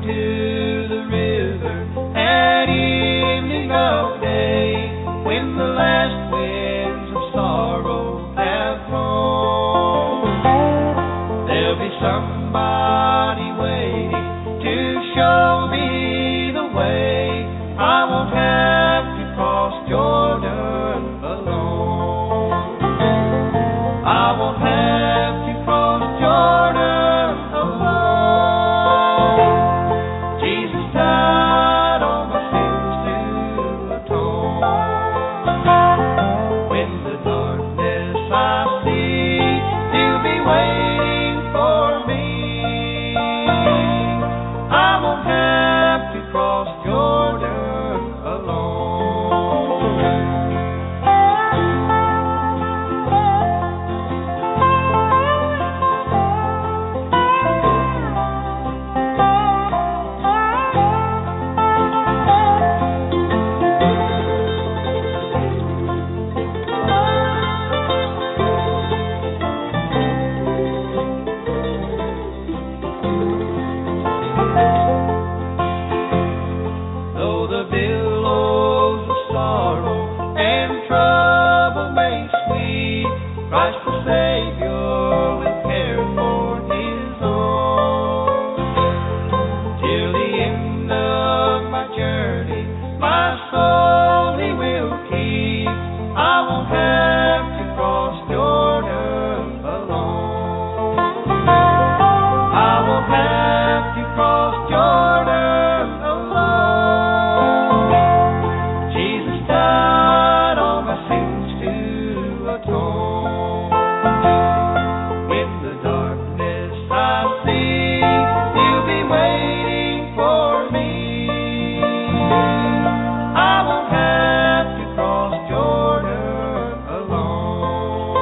to the river at evening of day, when the last winds of sorrow have flown. There'll be somebody waiting to show me the way. I won't have to cross Jordan alone. I won't have to cross Jordan alone. Jesus died all my sins to atone. When the darkness I see, He'll be waiting for me. I won't have to cross Jordan alone. Though the billows of sorrow and trouble may sweep, Christ the Savior will care for His own. Till the end of my journey, my soul He will keep. I won't have to cross Jordan alone. I won't have to cross Jordan alone. Jesus died all my sins to atone. In the darkness I see, He'll be waiting for me. I won't have to cross Jordan alone.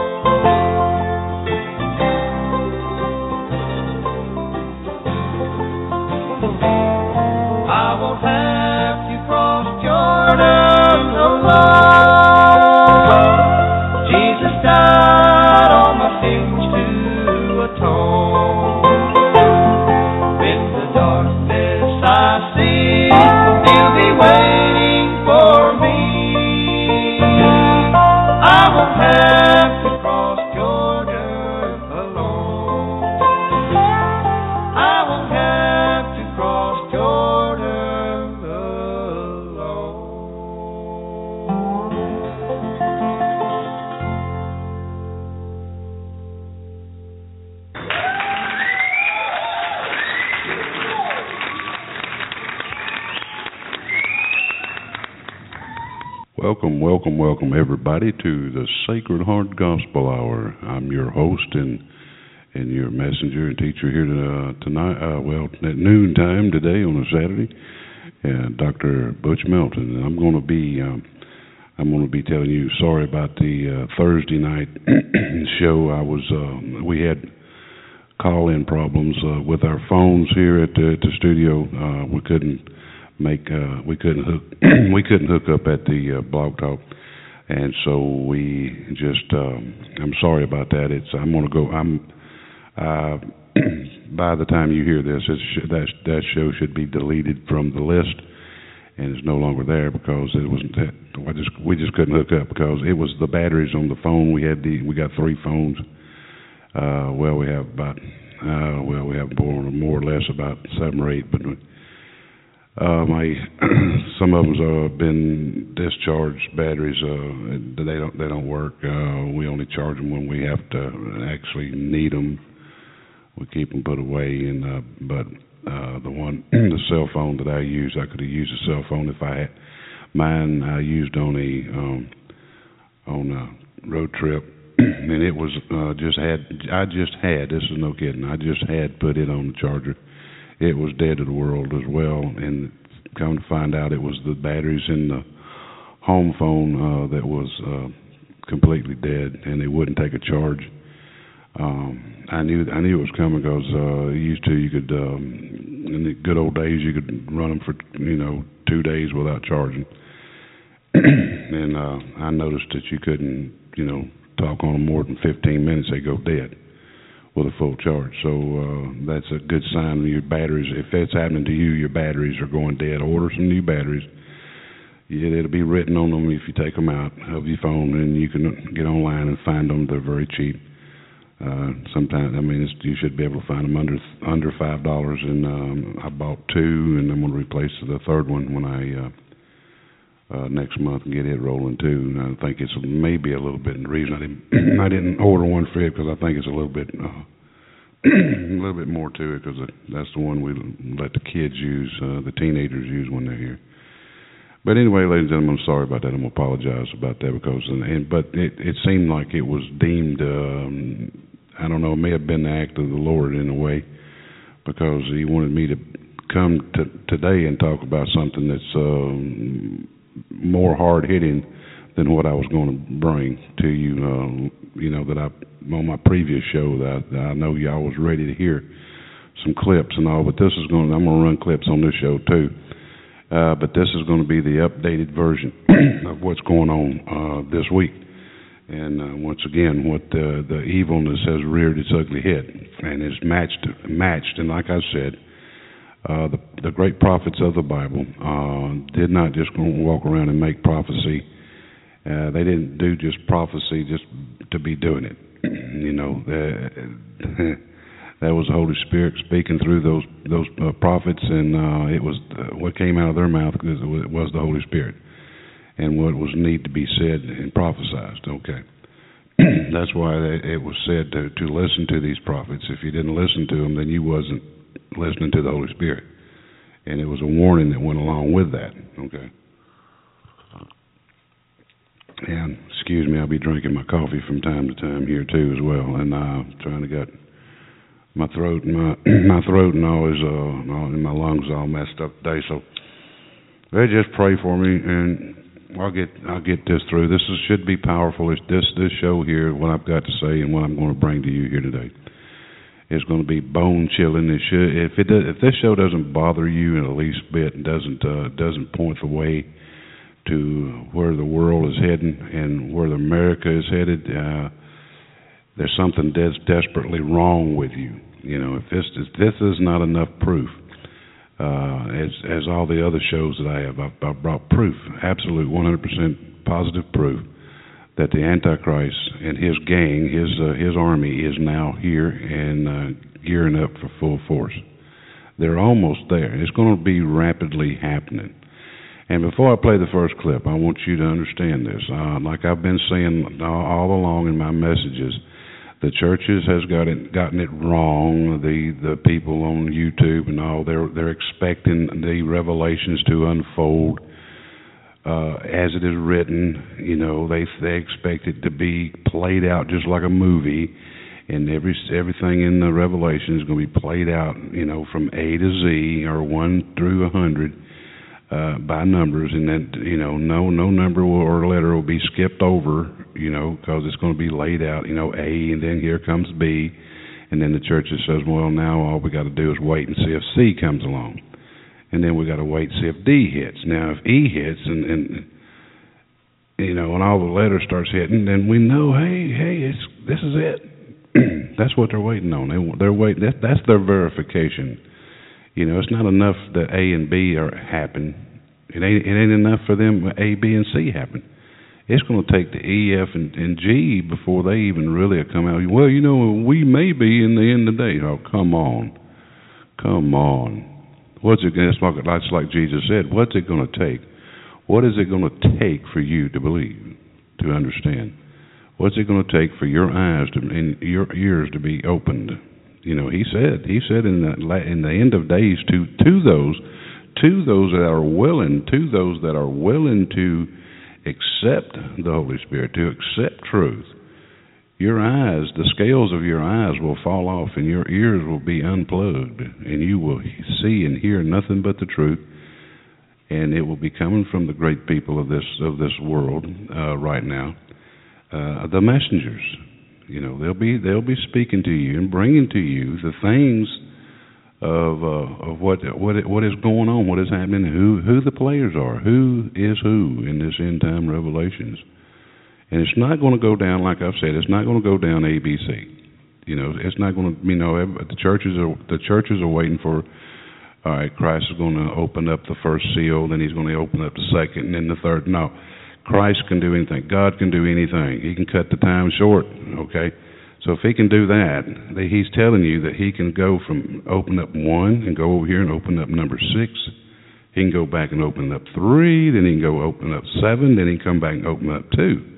I won't have to cross Jordan alone. Jesus died all my sins to atone. When the darkness I see, He'll be waiting for me. I won't have to cross Jordan alone. I won't have to cross Jordan alone. Welcome, everybody, to the Sacred Heart Gospel Hour. I'm your host and your messenger and teacher here tonight. At noontime today on a Saturday, Dr. Butch Melton, and I'm going to be telling you sorry about the Thursday night show. We had call-in problems with our phones here at the studio. We couldn't hook up at the Blog Talk, and so we just I'm sorry about that. By the time you hear this, that show should be deleted from the list, and it's no longer there because it wasn't that. We just couldn't hook up because it was the batteries on the phone. We got 3 phones. We have more or less about 7 or 8, but some of them's been discharged batteries. They don't work. We only charge them when we have to actually need them. We keep them put away, but the cell phone that I use, I could have used a cell phone if I had mine. I used on a road trip, and it was I just had. This is no kidding. I just had put it on the charger. It was dead to the world as well, and come to find out it was the batteries in the home phone that was completely dead, and they wouldn't take a charge. I knew it was coming because you could in the good old days you could run them for 2 days without charging, and I noticed that you couldn't talk on them more than 15 minutes, they go dead. with a full charge. So that's a good sign. Your batteries, if that's happening to you, your batteries are going dead. Order some new batteries. Yeah, it'll be written on them if you take them out of your phone, and you can get online and find them. They're very cheap. Sometimes, I mean, you should be able to find them under $5. And I bought two, and I'm going to replace the third one when I next month and get it rolling too. And I think it's maybe a little bit. The reason I didn't order one for it because I think it's a little bit more to it, because that's the one we let the kids use, the teenagers use when they're here. But anyway, ladies and gentlemen, I'm sorry about that. I'm going to apologize about that because, but it seemed like it was deemed, I don't know, it may have been the act of the Lord in a way, because He wanted me to come today and talk about something that's more hard-hitting than what I was going to bring to you. You know, that on my previous show that I know y'all was ready to hear some clips and all, but I'm going to run clips on this show too. But this is going to be the updated version of what's going on this week. And once again, what the evilness has reared its ugly head and is matched. And like I said, the great prophets of the Bible did not just go walk around and make prophecy. They didn't do just prophecy just to be doing it. You know, that was the Holy Spirit speaking through those prophets, and it was what came out of their mouth because it was the Holy Spirit, and what was need to be said and prophesied. Okay, that's why it was said to listen to these prophets. If you didn't listen to them, then you wasn't listening to the Holy Spirit, and it was a warning that went along with that. Okay. And excuse me, I'll be drinking my coffee from time to time here too as well, and trying to get my throat and my throat and all and my lungs all messed up today. So they just pray for me, and I'll get this through. This should be powerful. It's this show here, what I've got to say and what I'm going to bring to you here today, is going to be bone chilling. It should, if this show doesn't bother you in the least bit and doesn't point the way to where the world is heading and where America is headed, there's something desperately wrong with you. You know, if this is not enough proof, as all the other shows that I have, I've brought proof, absolute 100% positive proof that the Antichrist and his gang, his army, is now here and gearing up for full force. They're almost there. It's going to be rapidly happening. And before I play the first clip, I want you to understand this. Like I've been saying all along in my messages, the churches has gotten it wrong. The people on YouTube and all, they're expecting the revelations to unfold as it is written. You know, they expect it to be played out just like a movie, and everything in the Revelation is going to be played out, you know, from A to Z or 1 through 100. By numbers, and that, you know, no number or letter will be skipped over, you know, because it's going to be laid out, you know, A, and then here comes B, and then the church just says, well, now all we got to do is wait and see if C comes along, and then we got to wait and see if D hits. Now, if E hits, and you know, and all the letters starts hitting, then we know, hey, this is it. That's what they're waiting on. They're waiting. That's their verification. You know, it's not enough that A and B happen. It ain't enough for them A, B, and C happen. It's going to take the E, F, and G before they even really come out. Well, you know, we may be in the end of the day. Oh, come on. What's it? It's like Jesus said. What's it going to take? What is it going to take for you to believe, to understand? What's it going to take for your eyes and your ears to be opened? You know, he said in the end of days to those that are willing to accept the Holy Spirit, to accept truth, your eyes, the scales of your eyes will fall off, and your ears will be unplugged, and you will see and hear nothing but the truth, and it will be coming from the great people of this world right now, the messengers. You know, they'll be speaking to you and bringing to you the things of what is going on, what is happening, who the players are, who is who in this end time revelations. And it's not going to go down, like I've said, it's not going to go down ABC. You know, it's not going to. You know, the churches are waiting for. All right, Christ is going to open up the first seal, then He's going to open up the second, and then the third. No, Christ can do anything. God can do anything. He can cut the time short. Okay, so if He can do that, He's telling you that He can go from open up one and go over here and open up number 6. He can go back and open up 3, then He can go open up 7, then He can come back and open up 2.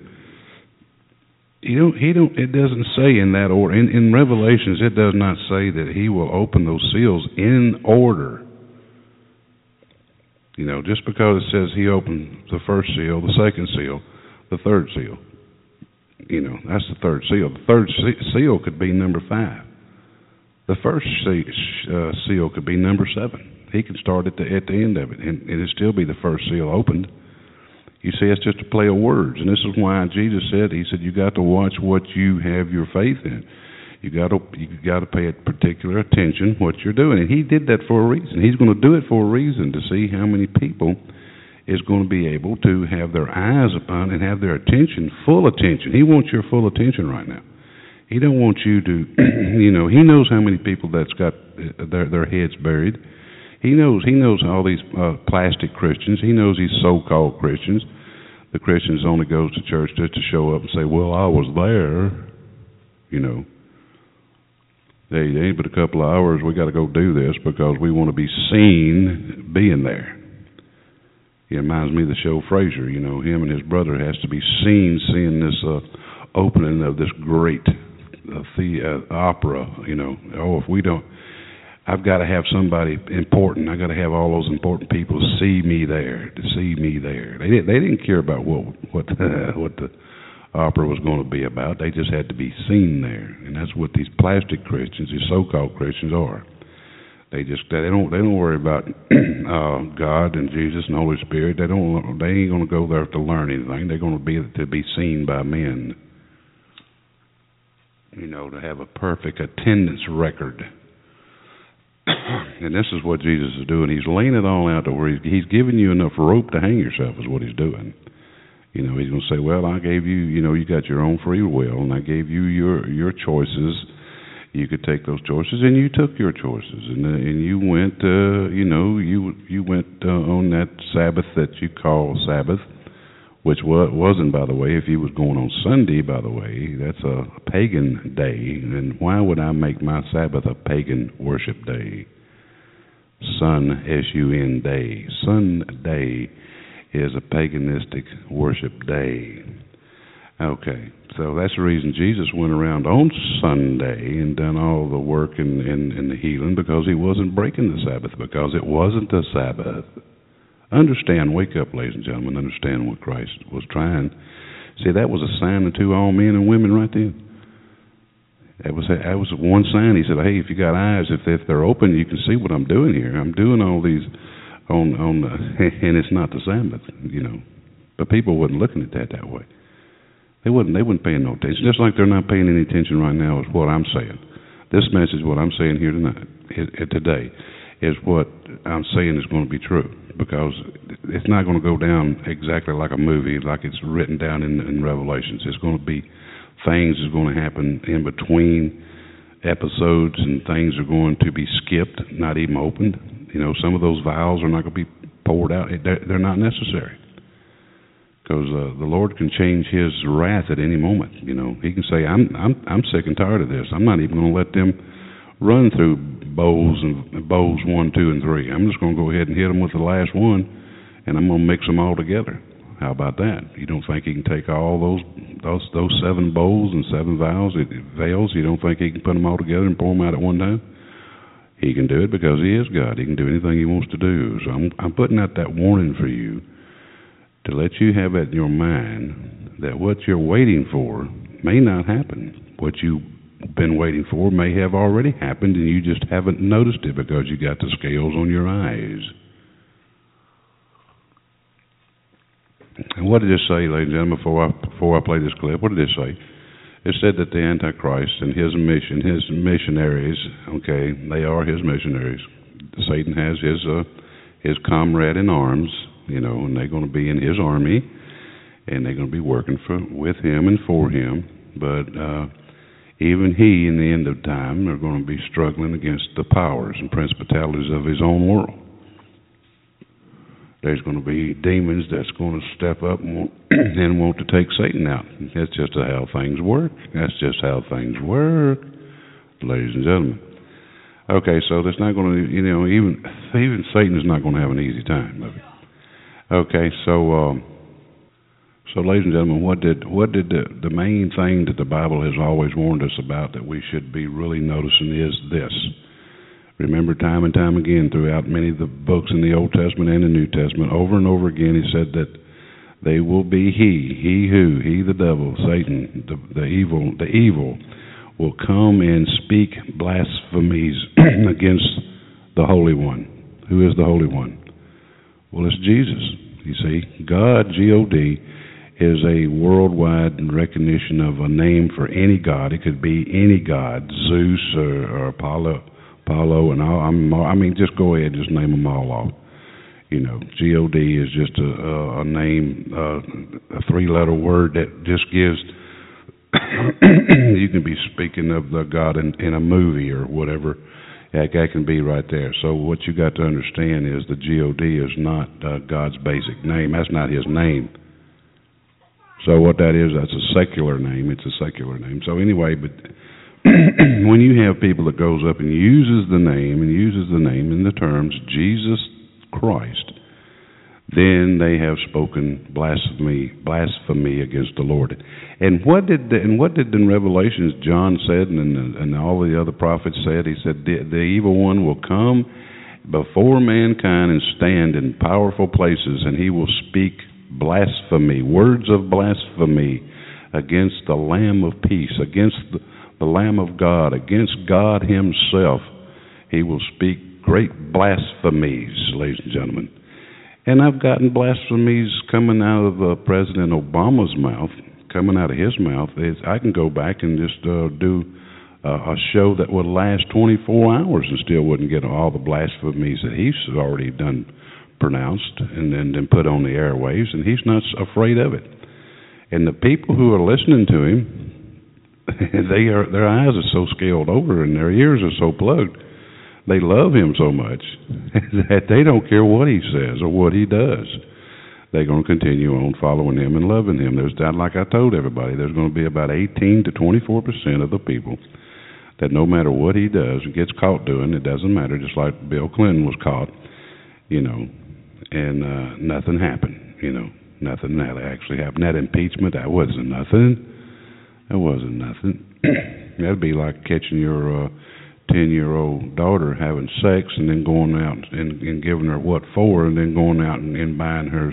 It doesn't say in that order. In Revelations, it does not say that He will open those seals in order. You know, just because it says He opened the first seal, the second seal, the third seal. You know, that's the third seal. The third seal could be number 5. The first seal could be number 7. He can start at the end of it, and it'll still be the first seal opened. You see, it's just a play of words, and this is why Jesus said, He said, you got to watch what you have your faith in. You got to pay particular attention what you're doing, and He did that for a reason. He's going to do it for a reason, to see how many people is going to be able to have their eyes upon and have their attention, full attention. He wants your full attention right now. He don't want you to, you know. He knows how many people that's got their heads buried. He knows all these plastic Christians. He knows these so-called Christians. The Christians only goes to church just to show up and say, well, I was there. You know. They ain't but a couple of hours. We got to go do this because we want to be seen being there. It reminds me of the show Frasier. You know, him and his brother has to be seen seeing this opening of this great opera. You know, if we don't, I've got to have somebody important. I got to have all those important people see me there. They didn't care about what the opera was going to be about. They just had to be seen there, and that's what these plastic Christians, these so-called Christians, are. They don't worry about God and Jesus and Holy Spirit. They ain't going to go there to learn anything. They're going to be seen by men. You know, to have a perfect attendance record. And this is what Jesus is doing. He's laying it all out to where he's giving you enough rope to hang yourself is what He's doing. You know, He's going to say, well, I gave you, you know, you got your own free will, and I gave you your choices. You could take those choices, and you took your choices, and you went, you know, you went on that Sabbath that you call Sabbath, which wasn't, by the way, if you was going on Sunday, by the way, that's a pagan day. And why would I make my Sabbath a pagan worship day? Sun, S-U-N day. Sunday is a paganistic worship day. Okay, so that's the reason Jesus went around on Sunday and done all the work and the healing, because He wasn't breaking the Sabbath, because it wasn't the Sabbath. Understand, wake up, ladies and gentlemen, understand what Christ was trying. See, that was a sign unto all men and women right then. That was one sign. He said, hey, if you got eyes, if they're open, you can see what I'm doing here. I'm doing all these and it's not the Sabbath, you know. But people wasn't looking at that way. They wasn't paying no attention. Just like they're not paying any attention right now is what I'm saying. This message, what I'm saying here today, is what I'm saying is going to be true, because it's not going to go down exactly like a movie, like it's written down in Revelations. It's going to be things is going to happen in between episodes, and things are going to be skipped, not even opened. You know, some of those vials are not going to be poured out. They're not necessary, because the Lord can change His wrath at any moment. You know, He can say, I'm sick and tired of this. I'm not even going to let them run through bowls 1, 2, and 3. I'm just going to go ahead and hit them with the last one, and I'm going to mix them all together. How about that? You don't think He can take all those 7 bowls and 7 vials? You don't think He can put them all together and pour them out at one time? He can do it because He is God. He can do anything He wants to do. So I'm putting out that warning for you, to let you have it in your mind that what you're waiting for may not happen. What you've been waiting for may have already happened, and you just haven't noticed it because you got the scales on your eyes. And what did it say, ladies and gentlemen, before I play this clip? What did it say? It said that the Antichrist and his missionaries, okay, they are his missionaries. Satan has his comrade in arms, you know, and they're going to be in his army, and they're going to be working with him and for him. But Even he, in the end of time, are going to be struggling against the powers and principalities of his own world. There's going to be demons that's going to step up and want to take Satan out. That's just how things work. That's just how things work, ladies and gentlemen. Okay, so that's not going to, even Satan is not going to have an easy time of it. Okay, so ladies and gentlemen, what did the main thing that the Bible has always warned us about that we should be really noticing is this. Remember, time and time again, throughout many of the books in the Old Testament and the New Testament, over and over again, he said that they will be he the devil, Satan, the evil, will come and speak blasphemies against the Holy One. Who is the Holy One? Well, it's Jesus. You see, God, G-O-D, is a worldwide recognition of a name for any god. It could be any god, Zeus or Apollo, and all. Just go ahead, just name them all off. God is just a name, a three-letter word that just gives. You can be speaking of the God in a movie or whatever. That can be right there. So what you got to understand is the God is not God's basic name. That's not His name. So what that is, that's a secular name. It's a secular name. So anyway, but when you have people that goes up and uses the name in the terms Jesus Christ, then they have spoken blasphemy against the Lord. And what did in Revelations John said, and all the other prophets said? He said the evil one will come before mankind and stand in powerful places, and he will speak blasphemy, words of blasphemy against the Lamb of Peace, against the Lamb of God, against God Himself. He will speak great blasphemies, ladies and gentlemen. And I've gotten blasphemies coming out of President Obama's mouth, coming out of his mouth. I can go back and just do a show that would last 24 hours and still wouldn't get all the blasphemies that he's already done pronounced and then put on the airwaves, and he's not afraid of it. And the people who are listening to him, their eyes are so scaled over and their ears are so plugged. They love him so much that they don't care what he says or what he does. They're going to continue on following him and loving him. There's that, like I told everybody, there's going to be about 18 to 24% of the people that no matter what he does, gets caught doing, it doesn't matter, just like Bill Clinton was caught, and nothing happened, nothing that actually happened. That impeachment, that wasn't nothing. That wasn't nothing. That'd be like catching your 10-year-old daughter having sex and then going out and giving her what for, and then going out and buying her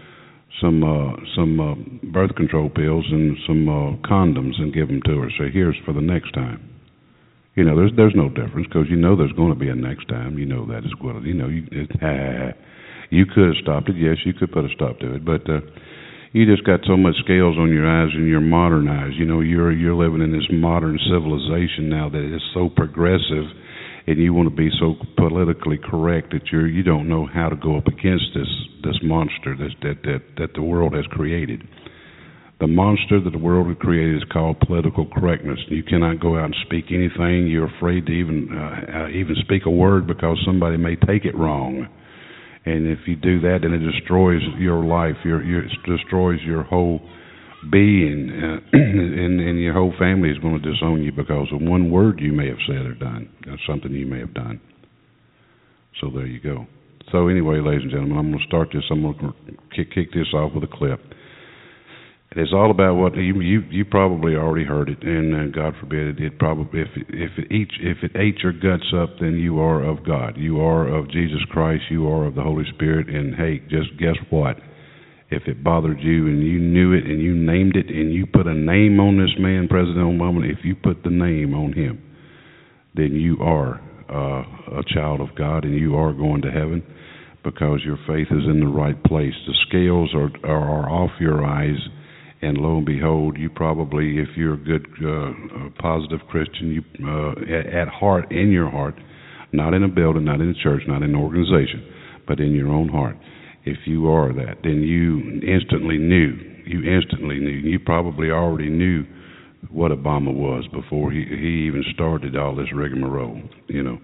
some birth control pills and some condoms and give them to her. So here's for the next time. There's no difference because there's going to be a next time. That is what you could have stopped it. Yes, you could put a stop to it, but you just got so much scales on your eyes and you're modernized. You're living in this modern civilization now that is so progressive, and you want to be so politically correct that you don't know how to go up against this monster that the world has created. The monster that the world has created is called political correctness. You cannot go out and speak anything. You're afraid to even speak a word because somebody may take it wrong. And if you do that, then it destroys your life. It destroys your whole being, and your whole family is going to disown you because of one word you may have said or done, or something you may have done. So there you go. So anyway, ladies and gentlemen, I'm going to start this. I'm going to kick this off with a clip. It's all about what you probably already heard it, and God forbid it probably if it ate your guts up, then you are of God, you are of Jesus Christ, you are of the Holy Spirit. And hey, just guess what? If it bothered you and you knew it and you named it and you put a name on this man, President Obama, if you put the name on him, then you are a child of God and you are going to heaven because your faith is in the right place. The scales are off your eyes. And lo and behold, you probably, if you're a good, positive Christian, you at heart, in your heart, not in a building, not in a church, not in an organization, but in your own heart, if you are that, then you instantly knew. You probably already knew what Obama was before he even started all this rigmarole, you know.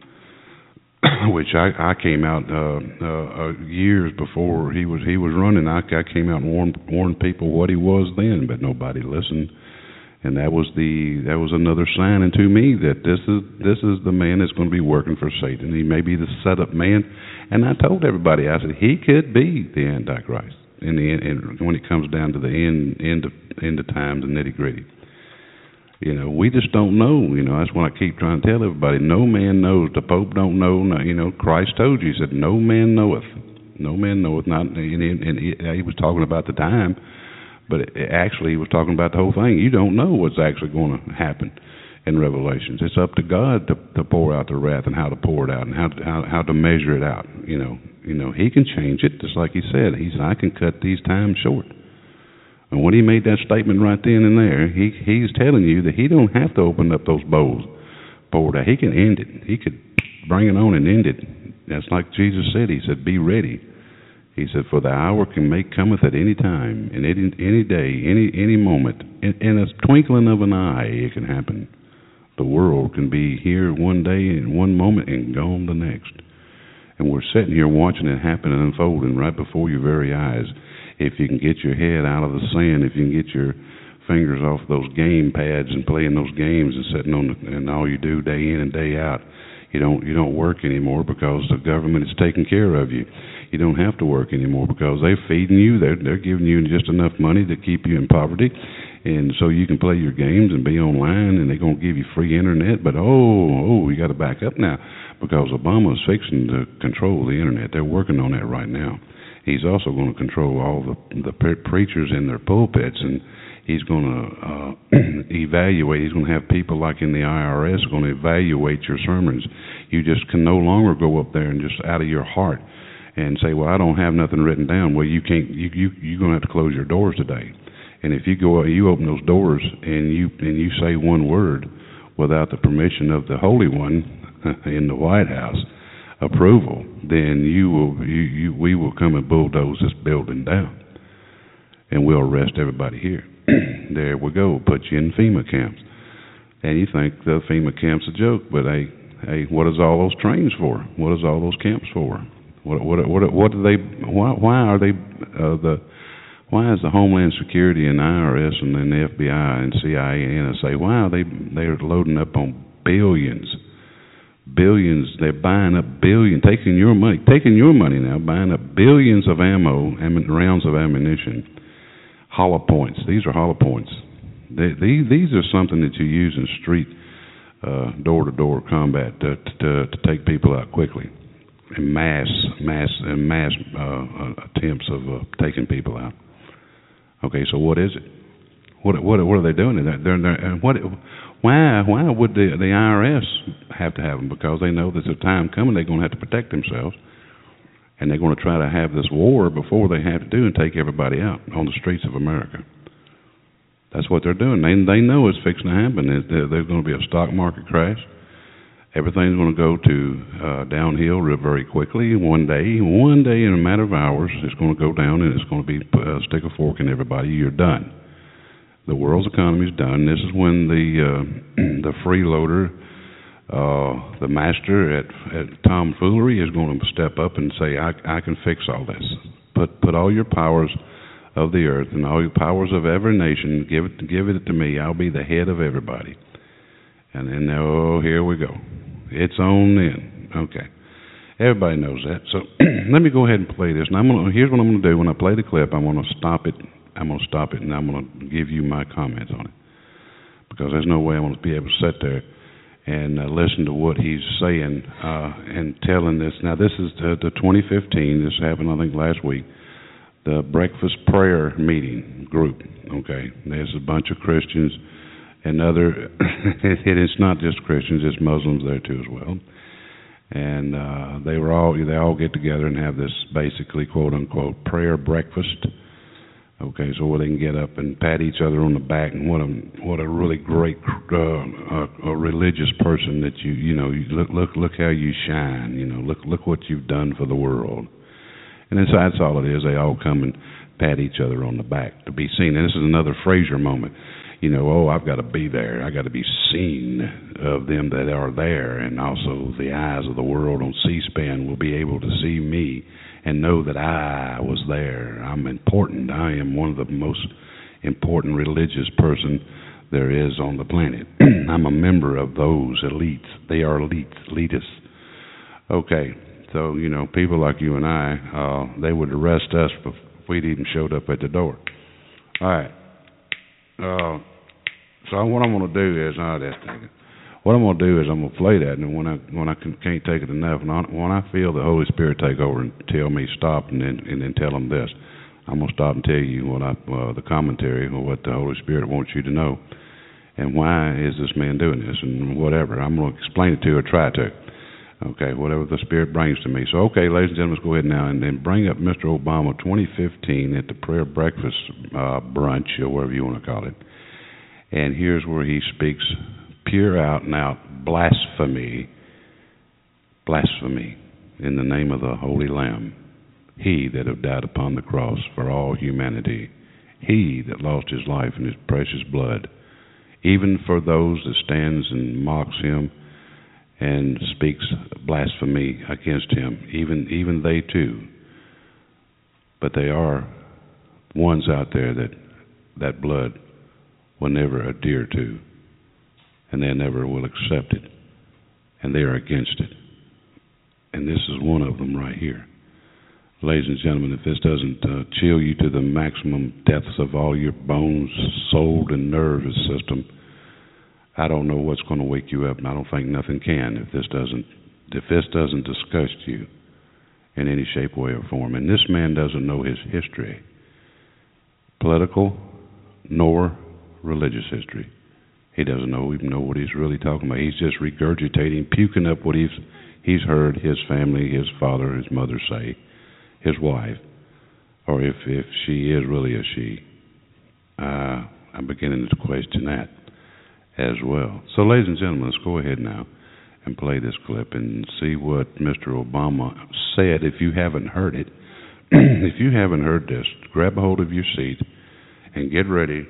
Which I came out years before he was running. I came out and warned people what he was then, but nobody listened. And that was another sign to me that this is the man that's going to be working for Satan. He may be the setup man. And I told everybody, I said he could be the Antichrist in the end, and when it comes down to the end of time, the nitty gritty. You know, we just don't know. You know, that's what I keep trying to tell everybody. No man knows. The Pope don't know. You know, Christ told you. He said, "No man knoweth. No man knoweth." Not, and he was talking about the time, but actually he was talking about the whole thing. You don't know what's actually going to happen in Revelations. It's up to God to pour out the wrath and how to pour it out and how to measure it out. You know, He can change it, just like He said. He said, "I can cut these times short." And when He made that statement right then and there, He's telling you that He don't have to open up those bowls, pour it out. He can end it. He could bring it on and end it. That's like Jesus said. He said, "Be ready." He said, "For the hour cometh at any time, and any day, any moment. In a twinkling of an eye, it can happen. The world can be here one day and one moment and gone the next." And we're sitting here watching it happen and unfolding right before your very eyes. If you can get your head out of the sand, if you can get your fingers off those game pads and playing those games and sitting on and all you do day in and day out, you don't work anymore because the government is taking care of you. You don't have to work anymore because they're feeding you. They're giving you just enough money to keep you in poverty, and so you can play your games and be online, and they're going to give you free internet. But you got to back up now because Obama is fixing to control the internet. They're working on that right now. He's also going to control all the preachers in their pulpits, and he's going to evaluate. He's going to have people like in the IRS going to evaluate your sermons. You just can no longer go up there and just out of your heart and say, "Well, I don't have nothing written down." Well, you can't. You're going to have to close your doors today. And if you open those doors and you say one word without the permission of the Holy One in the White House approval, then we will come and bulldoze this building down, and we'll arrest everybody here. There we go. Put you in FEMA camps, and you think the FEMA camp's a joke, but hey, what is all those trains for? What is all those camps for? What do they? Why are they Why is the Homeland Security and IRS and then the FBI and CIA and NSA? Why are they're loading up on billions? They're buying up taking your money now, buying up billions of rounds of ammunition, hollow points. These are hollow points. These are something that you use in street door-to-door combat to take people out quickly, and mass attempts of taking people out. Okay, so what is it? What are they doing? Why would the IRS have to have them? Because they know there's a time coming they're going to have to protect themselves, and they're going to try to have this war before they have to do and take everybody out on the streets of America. That's what they're doing. They know it's fixing to happen. There's going to be a stock market crash. Everything's going to go to downhill very quickly. One day, in a matter of hours, it's going to go down, and it's going to be stick a fork in everybody. You're done. The world's economy is done. This is when the freeloader, the master at tomfoolery, is going to step up and say, "I can fix all this. Put all your powers of the earth and all your powers of every nation. Give it to me. I'll be the head of everybody." And then, here we go. It's on then. Okay. Everybody knows that. So let me go ahead and play this. And here's what I'm going to do. When I play the clip, I'm going to stop it, and I'm going to give you my comments on it. Because there's no way I'm going to be able to sit there and listen to what he's saying and telling this. Now, this is the 2015. This happened, I think, last week. The Breakfast Prayer Meeting group. Okay. There's a bunch of Christians and other, it's not just Christians, it's Muslims there too as well. And they all get together and have this basically quote unquote prayer breakfast. Okay, so where they can get up and pat each other on the back, and what a really great a religious person that you look how you shine, look what you've done for the world. And that's all it is. They all come and pat each other on the back to be seen. And this is another Fraser moment. oh, I've got to be there. I got to be seen of them that are there, and also the eyes of the world on C-SPAN will be able to see me and know that I was there. I'm important. I am one of the most important religious person there is on the planet. I'm a member of those elites. They are elitists. Okay, so, people like you and I, they would arrest us if we'd even showed up at the door. All right. So what I'm going to do is, what I'm going to do is I'm going to play that, and when I can't take it enough, and when I feel the Holy Spirit take over and tell me stop, and then tell them this, I'm going to stop and tell you what the commentary or what the Holy Spirit wants you to know, and why is this man doing this, and whatever. I'm going to explain it to you or try to. Okay, whatever the Spirit brings to me. So, okay, ladies and gentlemen, let's go ahead now and then bring up Mr. Obama 2015 at the prayer breakfast brunch, or whatever you want to call it. And here's where he speaks pure out and out blasphemy in the name of the Holy Lamb. He that have died upon the cross for all humanity. He that lost his life in his precious blood. Even for those that stands and mocks him and speaks blasphemy against him, even they too. But they are ones out there that blood will never adhere to, and they never will accept it, and they are against it. And this is one of them right here. Ladies and gentlemen, if this doesn't chill you to the maximum depths of all your bones, soul, and nervous system, I don't know what's going to wake you up, and I don't think nothing can if this doesn't disgust you in any shape, way, or form. And this man doesn't know his history, political nor religious history. He doesn't even know what he's really talking about. He's just regurgitating, puking up what he's heard his family, his father, his mother say, his wife, or if she is really a she. I'm beginning to question that as well. So, ladies and gentlemen, let's go ahead now and play this clip and see what Mr. Obama said. If you haven't heard it, if you haven't heard this, grab a hold of your seat and get ready.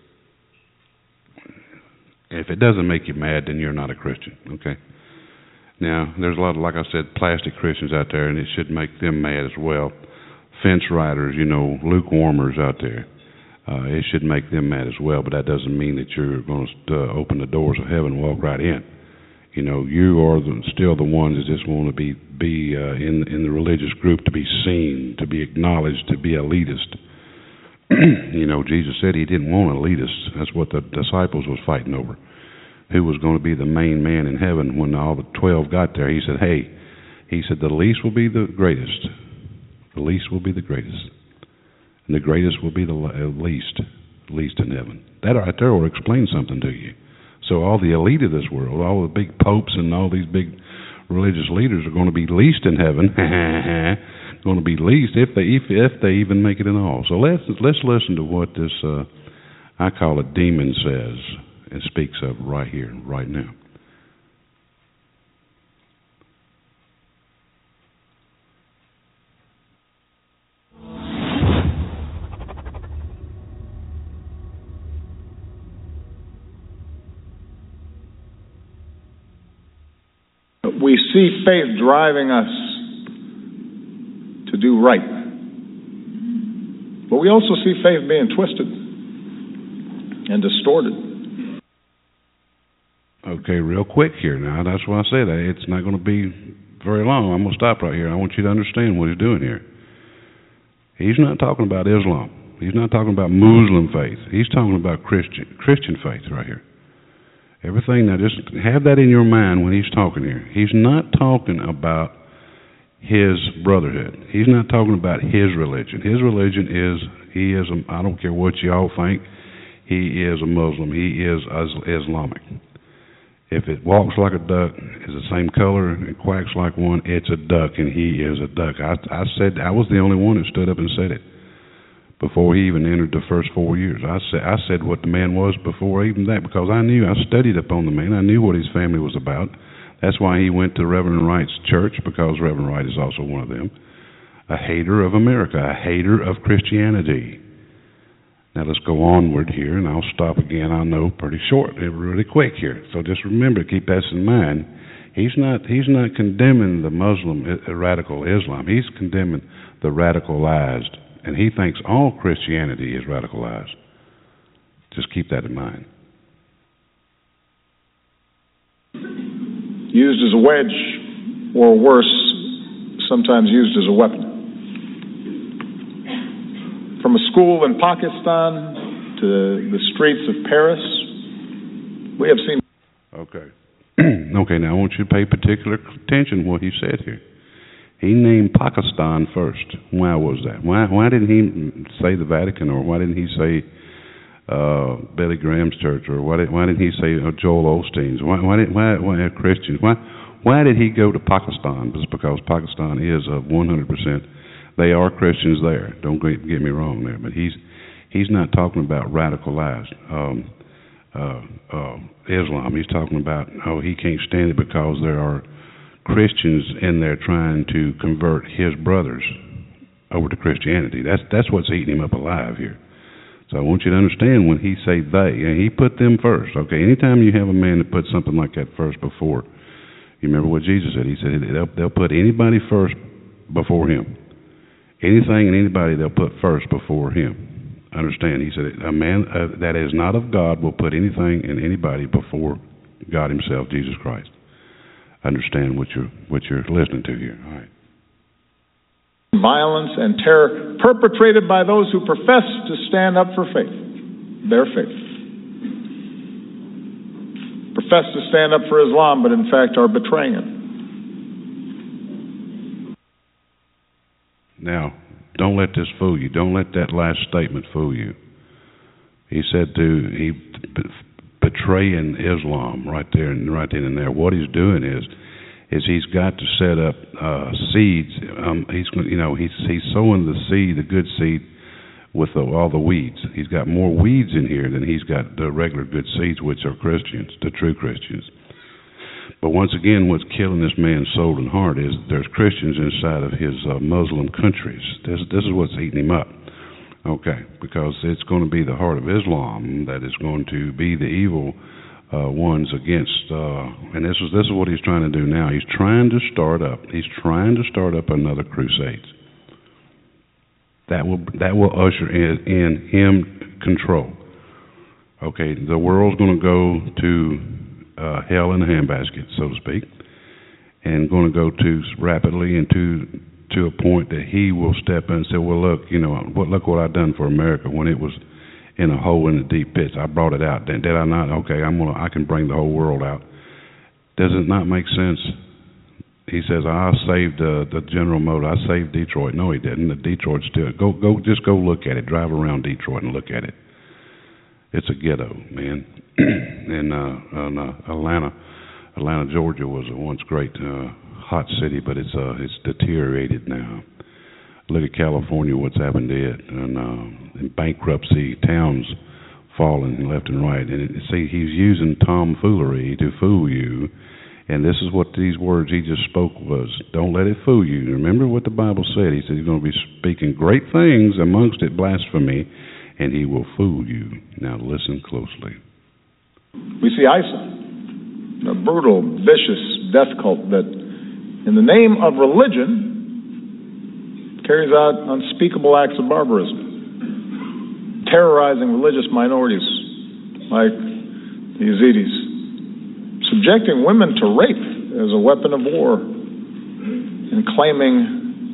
If it doesn't make you mad, then you're not a Christian, okay? Now, there's a lot of, like I said, plastic Christians out there, and it should make them mad as well. Fence riders, lukewarmers out there. It should make them mad as well, but that doesn't mean that you're going to open the doors of heaven and walk right in. You are still the ones that just want to be in the religious group, to be seen, to be acknowledged, to be elitist. Jesus said he didn't want elitists. That's what the disciples was fighting over. Who was going to be the main man in heaven when all the 12 got there? He said, the least will be the greatest. The least will be the greatest. And the greatest will be the least in heaven. That right there will explain something to you. So all the elite of this world, all the big popes and all these big religious leaders are going to be least in heaven. Going to be least if they even make it at all. So let's listen to what this I call it demon says and speaks of right here, right now. We see faith driving us to do right. But we also see faith being twisted and distorted. Okay, real quick here now. That's why I say that. It's not going to be very long. I'm going to stop right here. I want you to understand what he's doing here. He's not talking about Islam. He's not talking about Muslim faith. He's talking about Christian faith right here. Everything, now just have that in your mind when he's talking here. He's not talking about his brotherhood. He's not talking about his religion. His religion is, I don't care what y'all think, he is a Muslim. He is Islamic. If it walks like a duck, is the same color, and quacks like one, it's a duck, and he is a duck. I said, I was the only one who stood up and said it before he even entered the first 4 years. I said what the man was before even that, because I studied up on the man. I knew what his family was about. That's why he went to Reverend Wright's church, because Reverend Wright is also one of them. A hater of America, a hater of Christianity. Now let's go onward here, and I'll stop again. I know pretty short, really quick here. So just remember, keep this in mind. He's not condemning the Muslim radical Islam. He's condemning the radicalized, and he thinks all Christianity is radicalized. Just keep that in mind. Used as a wedge, or worse, sometimes used as a weapon. From a school in Pakistan to the streets of Paris, we have seen... Okay. Okay, now I want you to pay particular attention to what he said here. He named Pakistan first. Why was that? Why didn't he say the Vatican, or why didn't he say Billy Graham's church, or why didn't he say Joel Osteen's? Why Christians? Why did he go to Pakistan? Just because Pakistan is 100%. They are Christians there. Don't get me wrong there, but he's not talking about radicalized Islam. He's talking about he can't stand it because there are Christians in there trying to convert his brothers over to Christianity. That's what's eating him up alive here. So I want you to understand when he say they, and he put them first. Okay, anytime you have a man that puts something like that first before, you remember what Jesus said. He said they'll put anybody first before him. Anything and anybody they'll put first before him. Understand? He said a man that is not of God will put anything and anybody before God himself, Jesus Christ. Understand what you're listening to here. All right. Violence and terror perpetrated by those who profess to stand up for faith, their faith. Profess to stand up for Islam, but in fact are betraying it. Now, don't let this fool you. Don't let that last statement fool you. He said he betraying Islam right there and right then and there. What he's doing is he's got to set up seeds. He's sowing the seed, the good seed, with all the weeds. He's got more weeds in here than he's got the regular good seeds, which are Christians, the true Christians. But once again, what's killing this man's soul and heart is there's Christians inside of his Muslim countries. This is what's eating him up. Okay, because it's going to be the heart of Islam that is going to be the evil ones against, and this is what he's trying to do now. He's trying to start up another crusade. That will usher in him control. Okay, the world's going to go to hell in a handbasket, so to speak, and going to go to rapidly and to a point that he will step in and say, well, look what I've done for America when it was in a hole in the deep pits. I brought it out. Did I not? Okay, I can bring the whole world out. Does it not make sense? He says, I saved the General Motors. I saved Detroit. No, he didn't. The Detroit's still just go look at it. Drive around Detroit and look at it. It's a ghetto, man. And Atlanta, Georgia was a once great hot city, but it's deteriorated now. Look at California, what's happened to it, and in bankruptcy, towns falling left and right. And see, he's using tomfoolery to fool you. And this is what these words he just spoke was. Don't let it fool you. Remember what the Bible said. He said he's going to be speaking great things, amongst it blasphemy, and he will fool you. Now listen closely. We see ISIL, a brutal, vicious death cult that, in the name of religion, carries out unspeakable acts of barbarism, terrorizing religious minorities like the Yazidis, subjecting women to rape as a weapon of war, and claiming...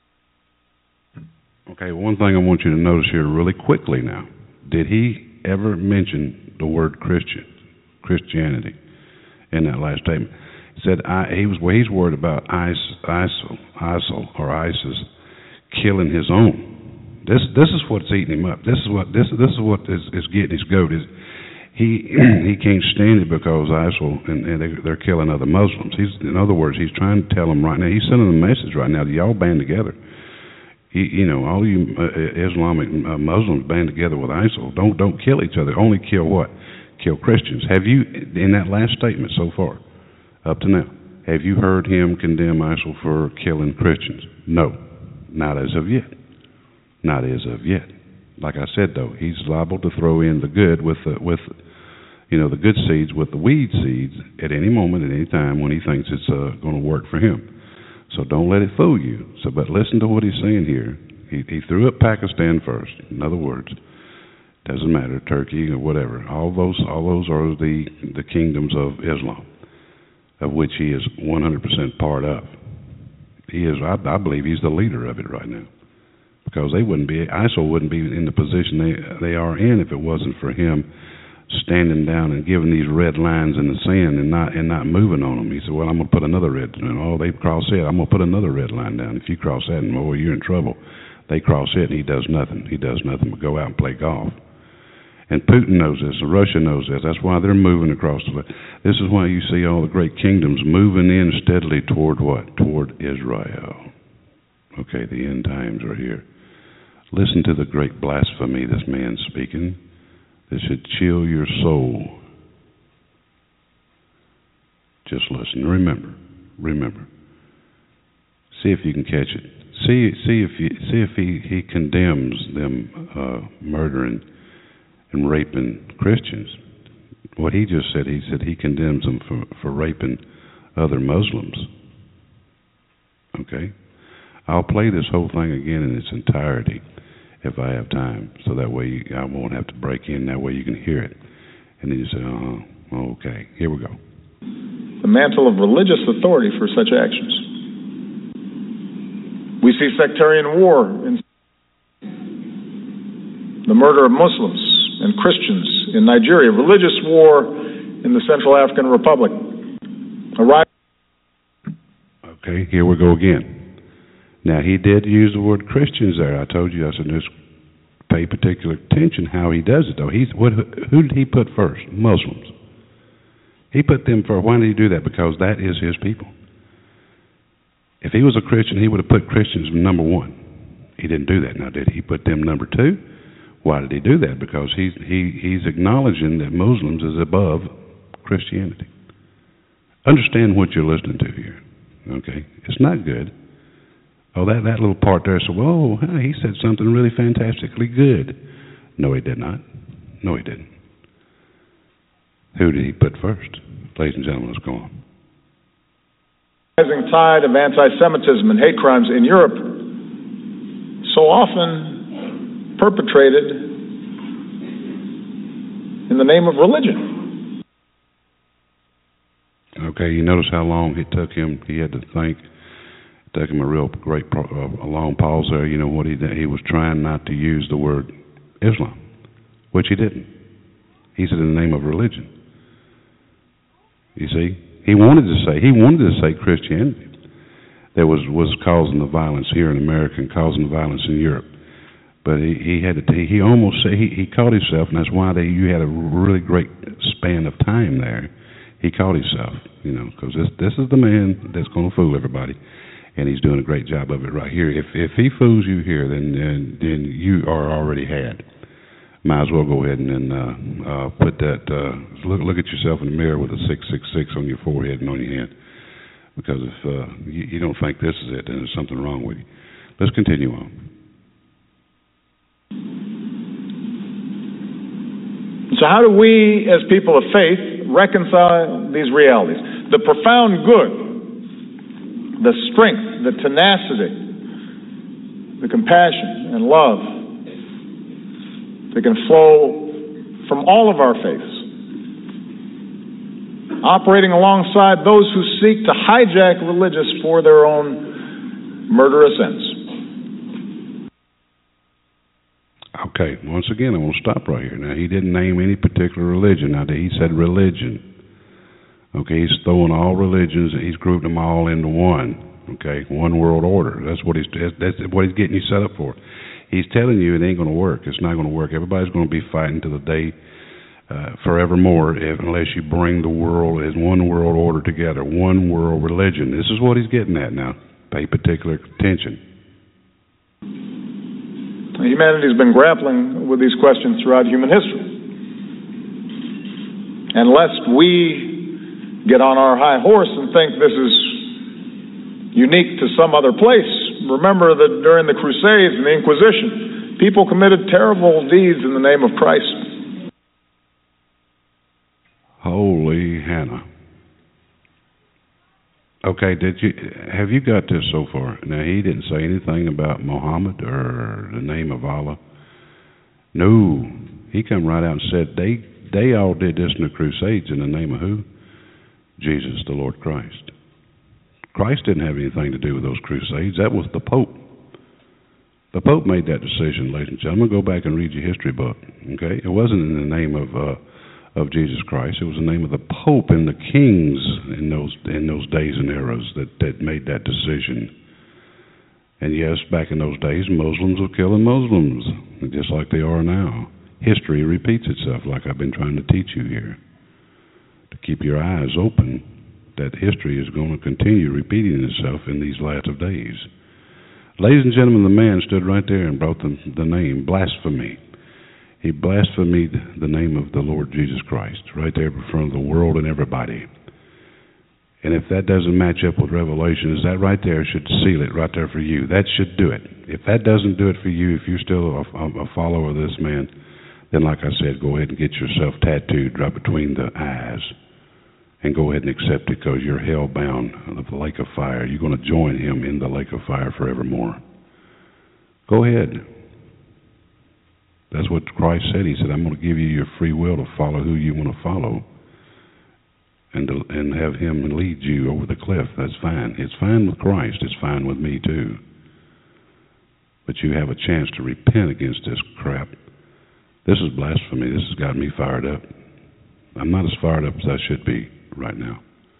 Okay, one thing I want you to notice here really quickly now. Did he ever mention the word Christianity in that last statement? He said he's worried about ISIL or ISIS killing his own. This is what's eating him up. This is what is getting his goat. He can't stand it because ISIL and they're killing other Muslims. In other words, he's trying to tell them right now. He's sending them a message right now. Y'all band together. All you Islamic Muslims band together with ISIL. Don't kill each other. Only kill what? Kill Christians. Have you, in that last statement so far, up to now, have you heard him condemn ISIL for killing Christians? No, not as of yet. Not as of yet. Like I said, though, he's liable to throw in the good with the good seeds with the weed seeds at any moment, at any time when he thinks it's going to work for him. So don't let it fool you. But listen to what he's saying here. He threw up Pakistan first. In other words, doesn't matter, Turkey or whatever. All those are the kingdoms of Islam, of which he is 100% part of. He is. I believe he's the leader of it right now, because ISIL wouldn't be in the position they are in if it wasn't for him standing down and giving these red lines in the sand and not moving on them. He said, "Well, I'm going to put another red. They cross it. I'm going to put another red line down. If you cross that, you're in trouble." They cross it, and he does nothing. He does nothing but go out and play golf. And Putin knows this, and Russia knows this. That's why they're moving across the. This is why you see all the great kingdoms moving in steadily toward what? Toward Israel. Okay, the end times are here. Listen to the great blasphemy this man's speaking. This should chill your soul. Just listen. Remember. See if you can catch it. See if he condemns them murdering and raping Christians. What he just said, he condemns them for raping other Muslims. Okay? I'll play this whole thing again in its entirety if I have time, so that way I won't have to break in. That way you can hear it. And then you say, okay, here we go. The mantle of religious authority for such actions. We see sectarian war in the murder of Muslims and Christians in Nigeria, religious war in the Central African Republic. Okay, here we go again. Now, he did use the word Christians there. I told you, I said, just pay particular attention how he does it, though. Who did he put first? Muslims. He put them first. Why did he do that? Because that is his people. If he was a Christian, he would have put Christians number one. He didn't do that, now did he? He put them number two. Why did he do that? Because he's acknowledging that Muslims is above Christianity. Understand what you're listening to here. Okay? It's not good. Oh, that little part there, so, he said something really fantastically good. No, he did not. No, he didn't. Who did he put first? Ladies and gentlemen, let's go on. Rising tide of anti-Semitism and hate crimes in Europe, so often perpetrated in the name of religion. Okay, you notice how long it took him. He had to think. It took him a real great, a long pause there. You know what he did? He was trying not to use the word Islam, which he didn't. He said in the name of religion. You see, he wanted to say Christianity that was causing the violence here in America and causing the violence in Europe. But he caught himself, and that's why you had a really great span of time there. He caught himself, because this is the man that's going to fool everybody, and he's doing a great job of it right here. If he fools you here, then you are already had. Might as well go ahead and put that. Look at yourself in the mirror with a 666 on your forehead and on your hand, because if you don't think this is it, then there's something wrong with you. Let's continue on. So how do we, as people of faith, reconcile these realities? The profound good, the strength, the tenacity, the compassion and love that can flow from all of our faiths, operating alongside those who seek to hijack religious for their own murderous ends. Okay, once again, I'm going to stop right here. Now, he didn't name any particular religion. Now, he said religion. Okay, he's throwing all religions, and he's grouped them all into one. Okay, one world order. That's what he's getting you set up for. He's telling you it ain't going to work. It's not going to work. Everybody's going to be fighting to the day forevermore unless you bring the world as one world order together, one world religion. This is what he's getting at now. Pay particular attention. Humanity's been grappling with these questions throughout human history. And lest we get on our high horse and think this is unique to some other place, remember that during the Crusades and the Inquisition, People committed terrible deeds in the name of Christ. Holy Hannah. Okay, have you got this so far? Now, he didn't say anything about Muhammad or the name of Allah. No, he come right out and said they all did this in the Crusades in the name of who? Jesus, the Lord Christ. Christ didn't have anything to do with those Crusades. That was the Pope. The Pope made that decision, ladies and gentlemen. Go back and read your history book. Okay, it wasn't in the name of Jesus Christ. It was the name of the Pope and the kings in those days and eras that made that decision. And yes, back in those days, Muslims were killing Muslims, just like they are now. History repeats itself, like I've been trying to teach you here. To keep your eyes open, that history is going to continue repeating itself in these last of days. Ladies and gentlemen, the man stood right there and brought the name blasphemy. He blasphemed the name of the Lord Jesus Christ right there in front of the world and everybody. And if that doesn't match up with Revelation, that right there should seal it right there for you. That should do it. If that doesn't do it for you, if you're still a follower of this man, then like I said, go ahead and get yourself tattooed right between the eyes and go ahead and accept it, because you're hell-bound of the lake of fire. You're going to join him in the lake of fire forevermore. Go ahead. That's what Christ said. He said, I'm going to give you your free will to follow who you want to follow and have him lead you over the cliff. That's fine. It's fine with Christ. It's fine with me too. But you have a chance to repent against this crap. This is blasphemy. This has got me fired up. I'm not as fired up as I should be right now.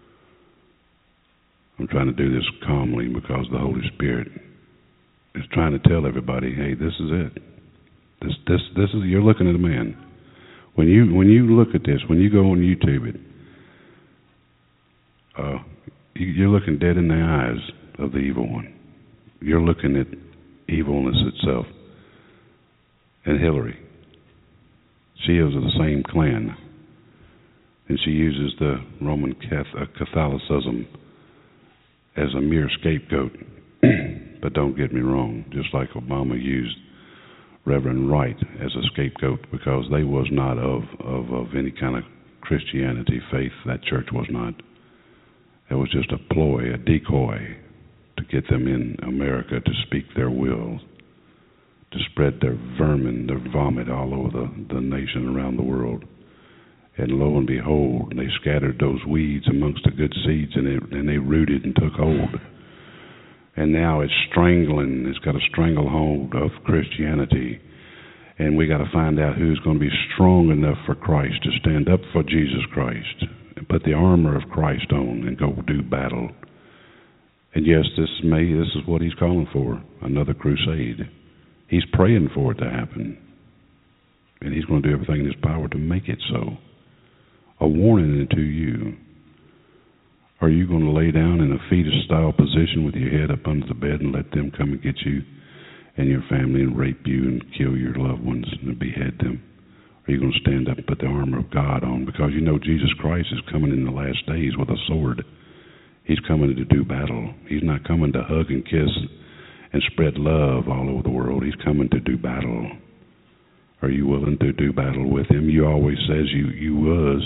I'm trying to do this calmly because the Holy Spirit is trying to tell everybody, hey, this is it. This is, you're looking at a man. When you look at this, when you go on YouTube it, you're looking dead in the eyes of the evil one. You're looking at evilness itself. And Hillary, she is of the same clan. And she uses the Roman Catholicism as a mere scapegoat. But don't get me wrong, just like Obama used Reverend Wright as a scapegoat, because they was not of any kind of Christianity faith. That church was not. It was just a ploy, a decoy to get them in America to speak their will, to spread their vermin, their vomit all over the nation around the world. And lo and behold, they scattered those weeds amongst the good seeds, and they rooted and took hold. And now it's strangling. It's got a stranglehold of Christianity. And we got to find out who's going to be strong enough for Christ to stand up for Jesus Christ and put the armor of Christ on and go do battle. And yes, this is what he's calling for, another crusade. He's praying for it to happen. And he's going to do everything in his power to make it so. A warning to you. Are you going to lay down in a fetus-style position with your head up under the bed and let them come and get you and your family and rape you and kill your loved ones and behead them? Are you going to stand up and put the armor of God on? Because you know Jesus Christ is coming in the last days with a sword. He's coming to do battle. He's not coming to hug and kiss and spread love all over the world. He's coming to do battle. Are you willing to do battle with him? You always says you was.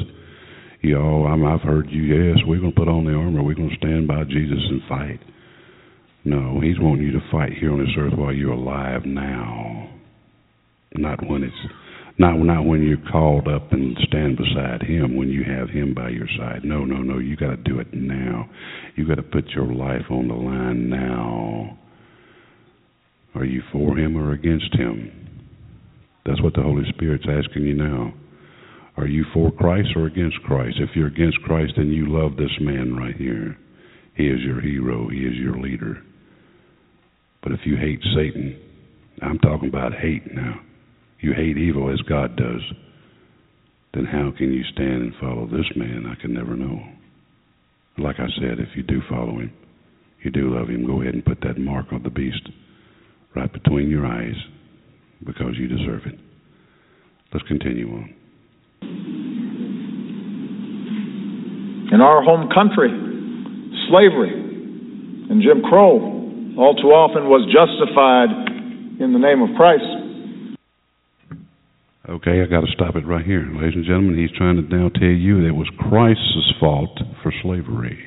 I've heard you, yes, we're going to put on the armor. We're going to stand by Jesus and fight. No, he's wanting you to fight here on this earth while you're alive now. Not when you're called up and stand beside him, when you have him by your side. No, you got to do it now. You got to put your life on the line now. Are you for him or against him? That's what the Holy Spirit's asking you now. Are you for Christ or against Christ? If you're against Christ, then you love this man right here. He is your hero. He is your leader. But if you hate Satan, I'm talking about hate now. You hate evil as God does. Then how can you stand and follow this man? I can never know. Like I said, if you do follow him, you do love him, go ahead and put that mark of the beast right between your eyes, because you deserve it. Let's continue on. In our home country, slavery and Jim Crow all too often was justified in the name of Christ. Okay, I got to stop it right here. Ladies and gentlemen, he's trying to now tell you that it was Christ's fault for slavery.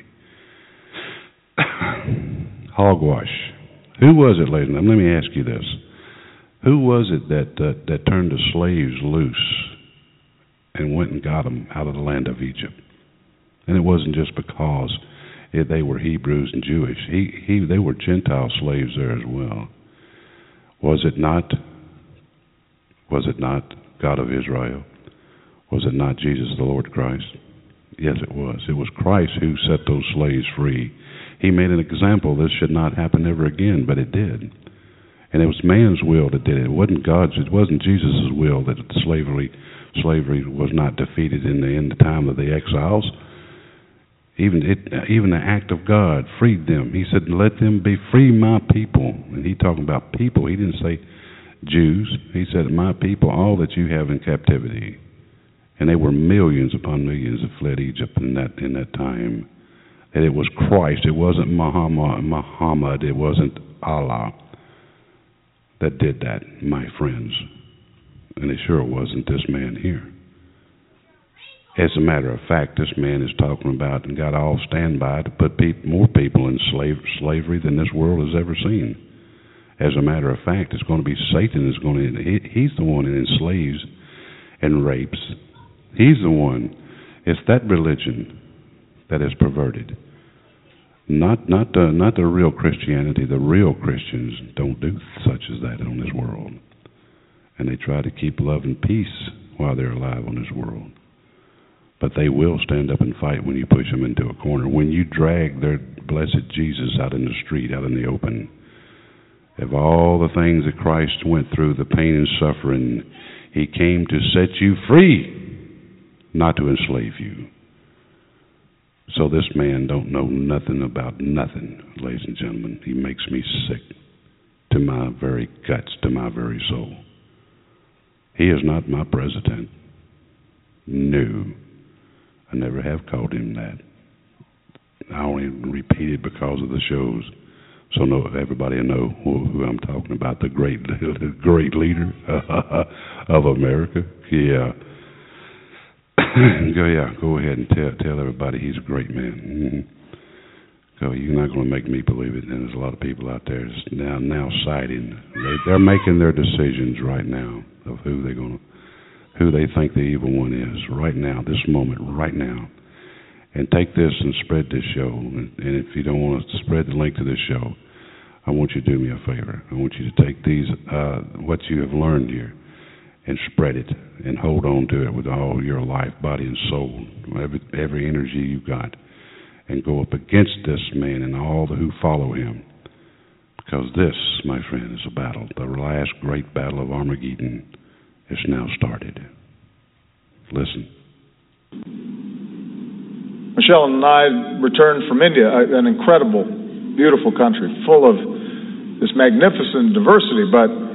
Hogwash. Who was it, ladies and gentlemen? Let me ask you this. Who was it that turned the slaves loose and went and got them out of the land of Egypt? And it wasn't just because they were Hebrews and Jewish. They were Gentile slaves there as well. Was it not God of Israel? Was it not Jesus the Lord Christ? Yes, it was. It was Christ who set those slaves free. He made an example. This should not happen ever again, but it did. And it was man's will that did it. It wasn't God's. It wasn't Jesus' will that slavery was not defeated in the time of the exiles. Even the act of God freed them. He said, "Let them be free, my people." And he talking about people. He didn't say Jews. He said, "My people, all that you have in captivity." And they were millions upon millions that fled Egypt in that time. And it was Christ. It wasn't Muhammad. It wasn't Allah that did that, my friends. And it sure wasn't this man here. As a matter of fact, this man is talking about and got all standby to put more people in slavery than this world has ever seen. As a matter of fact, it's going to be Satan is going to. He's the one that enslaves and rapes. He's the one. It's that religion that is perverted. Not the real Christianity. The real Christians don't do such as that on this world, and they try to keep love and peace while they're alive on this world. But they will stand up and fight when you push them into a corner. When you drag their blessed Jesus out in the street, out in the open. Of all the things that Christ went through, the pain and suffering, he came to set you free, not to enslave you. So this man don't know nothing about nothing, ladies and gentlemen. He makes me sick to my very guts, to my very soul. He is not my president. No. I never have called him that. I only repeat it because of the shows, so everybody will know who I'm talking about. The great leader of America. Yeah. Go ahead and tell everybody he's a great man. So you're not going to make me believe it. And there's a lot of people out there now citing. They're making their decisions right now of who they think the evil one is right now, this moment, right now. And take this and spread this show. And if you don't want to spread the link to this show, I want you to do me a favor. I want you to take these, what you have learned here, and spread it and hold on to it with all your life, body, and soul, every energy you've got, and go up against this man and all who follow him. Because this, my friend, is a battle. The last great battle of Armageddon is now started. Listen. Michelle and I returned from India, an incredible, beautiful country, full of this magnificent diversity, but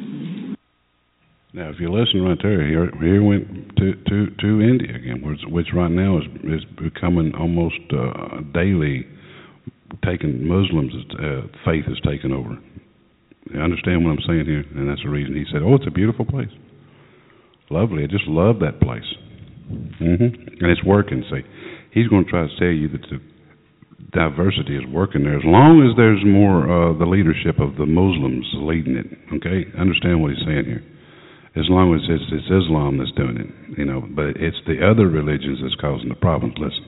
now, if you listen right there, here went to India again, which right now is becoming almost daily taken. Muslims' faith is taken over. You understand what I'm saying here? And that's the reason he said, "Oh, it's a beautiful place, lovely. I just love that place." And it's working. See, he's going to try to tell you that the diversity is working there as long as there's more the leadership of the Muslims leading it. Okay, understand what he's saying here. As long as it's Islam that's doing it, but it's the other religions that's causing the problems. Listen.